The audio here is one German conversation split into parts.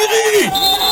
Schiri!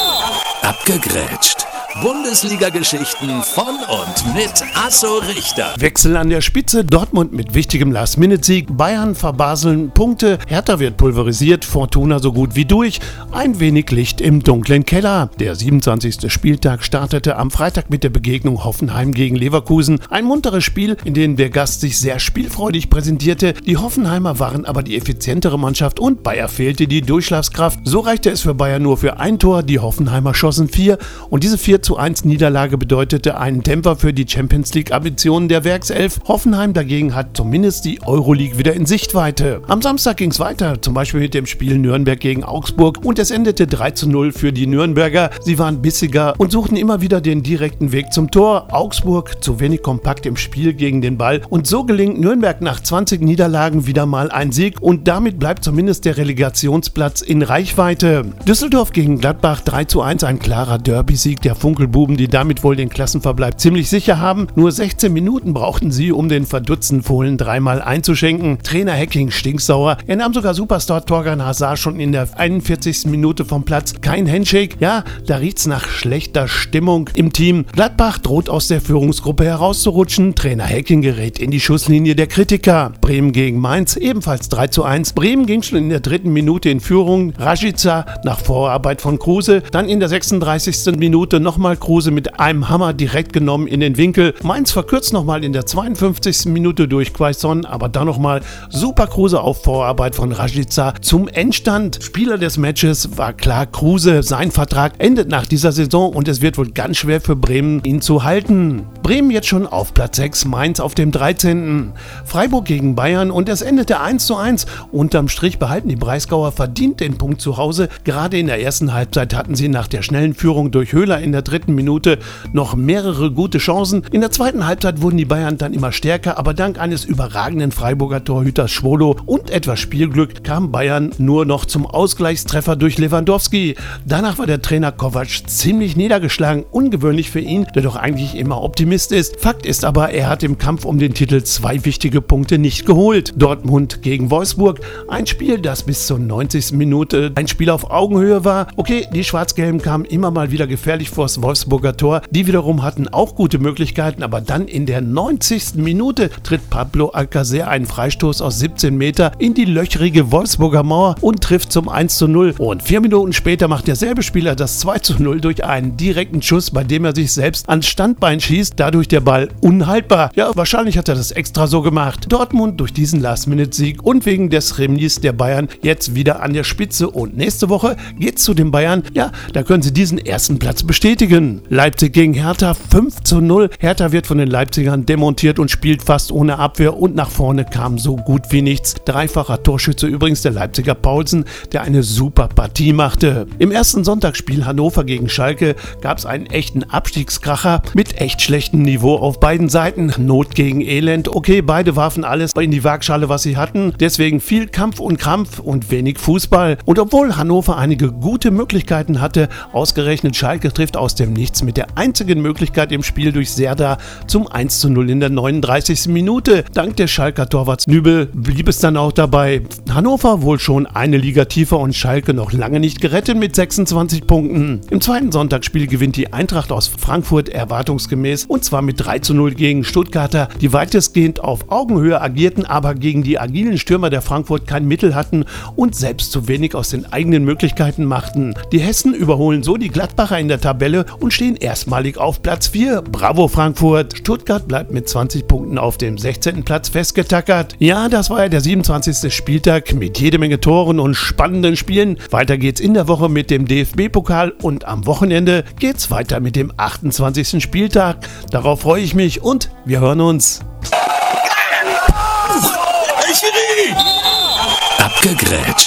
Abgegrätscht. Bundesliga-Geschichten von und mit Asso Richter. Wechsel an der Spitze, Dortmund mit wichtigem Last-Minute-Sieg, Bayern verbaseln Punkte, Hertha wird pulverisiert, Fortuna so gut wie durch, ein wenig Licht im dunklen Keller. Der 27. Spieltag startete am Freitag mit der Begegnung Hoffenheim gegen Leverkusen. Ein munteres Spiel, in dem der Gast sich sehr spielfreudig präsentierte. Die Hoffenheimer waren aber die effizientere Mannschaft und Bayer fehlte die Durchschlagskraft. So reichte es für Bayer nur für ein Tor, die Hoffenheimer schossen 4 und diese 4:1 Niederlage bedeutete einen Dämpfer für die Champions-League-Ambitionen der Werkself. Hoffenheim dagegen hat zumindest die Euroleague wieder in Sichtweite. Am Samstag ging es weiter, zum Beispiel mit dem Spiel Nürnberg gegen Augsburg und es endete 3:0 für die Nürnberger. Sie waren bissiger und suchten immer wieder den direkten Weg zum Tor. Augsburg zu wenig kompakt im Spiel gegen den Ball und so gelingt Nürnberg nach 20 Niederlagen wieder mal ein Sieg und damit bleibt zumindest der Relegationsplatz in Reichweite. Düsseldorf gegen Gladbach 3:1, ein klarer Derby-Sieg der Funkelbuben, die damit wohl den Klassenverbleib ziemlich sicher haben. Nur 16 Minuten brauchten sie, um den verdutzten Fohlen dreimal einzuschenken. Trainer Hecking stinksauer. Er nahm sogar Superstar Thorgan Hazard schon in der 41. Minute vom Platz. Kein Handshake. Ja, da riecht's nach schlechter Stimmung im Team. Gladbach droht aus der Führungsgruppe herauszurutschen. Trainer Hecking gerät in die Schusslinie der Kritiker. Bremen gegen Mainz ebenfalls 3:1. Bremen ging schon in der 3. Minute in Führung. Rashica nach Vorarbeit von Kruse. Dann in der 36. Minute nochmal Kruse mit einem Hammer direkt genommen in den Winkel. Mainz verkürzt nochmal in der 52. Minute durch Quaison, aber dann nochmal super Kruse auf Vorarbeit von Rashica zum Endstand. Spieler des Matches war klar Kruse. Sein Vertrag endet nach dieser Saison und es wird wohl ganz schwer für Bremen, ihn zu halten. Bremen jetzt schon auf Platz 6, Mainz auf dem 13. Freiburg gegen Bayern und es endete 1:1. Unterm Strich behalten die Breisgauer verdient den Punkt zu Hause. Gerade in der ersten Halbzeit hatten sie nach der schnellen Führung durch Höhler in der 3. Minute noch mehrere gute Chancen. In der zweiten Halbzeit wurden die Bayern dann immer stärker, aber dank eines überragenden Freiburger Torhüters Schwolo und etwas Spielglück kam Bayern nur noch zum Ausgleichstreffer durch Lewandowski. Danach war der Trainer Kovac ziemlich niedergeschlagen, ungewöhnlich für ihn, der doch eigentlich immer Optimist ist. Fakt ist aber, er hat im Kampf um den Titel 2 wichtige Punkte nicht geholt. Dortmund gegen Wolfsburg, ein Spiel, das bis zur 90. Minute ein Spiel auf Augenhöhe war. Okay, die Schwarz-Gelben kamen immer mal wieder gefährlich vors Wolfsburger Tor. Die wiederum hatten auch gute Möglichkeiten, aber dann in der 90. Minute tritt Pablo Alcacer einen Freistoß aus 17 Meter in die löchrige Wolfsburger Mauer und trifft zum 1:0. Und 4 Minuten später macht derselbe Spieler das 2:0 durch einen direkten Schuss, bei dem er sich selbst ans Standbein schießt, dadurch der Ball unhaltbar. Ja, wahrscheinlich hat er das extra so gemacht. Dortmund durch diesen Last-Minute-Sieg und wegen des Remis der Bayern jetzt wieder an der Spitze und nächste Woche geht's zu den Bayern. Ja, da können sie diesen ersten Platz bestätigen. Leipzig gegen Hertha 5:0. Hertha wird von den Leipzigern demontiert und spielt fast ohne Abwehr und nach vorne kam so gut wie nichts. Dreifacher Torschütze übrigens der Leipziger Paulsen, der eine super Partie machte. Im ersten Sonntagsspiel Hannover gegen Schalke gab es einen echten Abstiegskracher mit echt schlechtem Niveau auf beiden Seiten. Not gegen Elend. Okay, beide warfen alles in die Waagschale, was sie hatten. Deswegen viel Kampf und Krampf und wenig Fußball. Und obwohl Hannover einige gute Möglichkeiten hatte, ausgerechnet Schalke trifft aus dem Nichts mit der einzigen Möglichkeit im Spiel durch Serdar zum 1:0 in der 39. Minute. Dank des Schalker Torwarts Nübel blieb es dann auch dabei. Hannover wohl schon eine Liga tiefer und Schalke noch lange nicht gerettet mit 26 Punkten. Im zweiten Sonntagsspiel gewinnt die Eintracht aus Frankfurt erwartungsgemäß und zwar mit 3:0 gegen Stuttgarter, die weitestgehend auf Augenhöhe agierten, aber gegen die agilen Stürmer der Frankfurt kein Mittel hatten und selbst zu wenig aus den eigenen Möglichkeiten machten. Die Hessen überholen so die Gladbacher in der Tabelle und stehen erstmalig auf Platz 4. Bravo Frankfurt! Stuttgart bleibt mit 20 Punkten auf dem 16. Platz festgetackert. Ja, das war ja der 27. Spieltag mit jede Menge Toren und spannenden Spielen. Weiter geht's in der Woche mit dem DFB-Pokal und am Wochenende geht's weiter mit dem 28. Spieltag. Darauf freue ich mich und wir hören uns. Abgegrätscht.